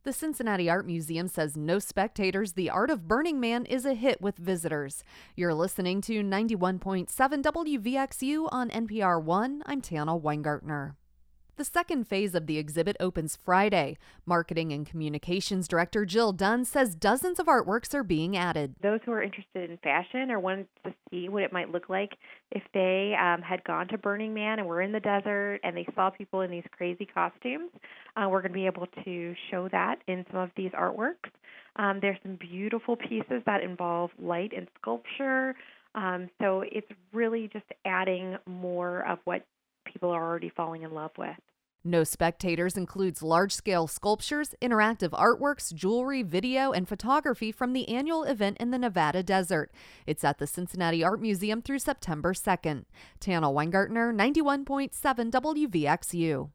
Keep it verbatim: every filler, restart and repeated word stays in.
The Cincinnati Art Museum says No Spectators, The Art of Burning Man is a hit with visitors. You're listening to ninety-one point seven W V X U on N P R one. I'm Tana Weingartner. The second phase of the exhibit opens Friday. Marketing and Communications Director Jill Dunn says dozens of artworks are being added. Those who are interested in fashion or wanted to see what it might look like if they um, had gone to Burning Man and were in the desert and they saw people in these crazy costumes, uh, we're going to be able to show that in some of these artworks. Um, there's some beautiful pieces that involve light and sculpture, um, so it's really just adding more of what people are already falling in love with. No Spectators includes large-scale sculptures, interactive artworks, jewelry, video, and photography from the annual event in the Nevada desert. It's at the Cincinnati Art Museum through September second. Tana Weingartner, ninety-one point seven W V X U.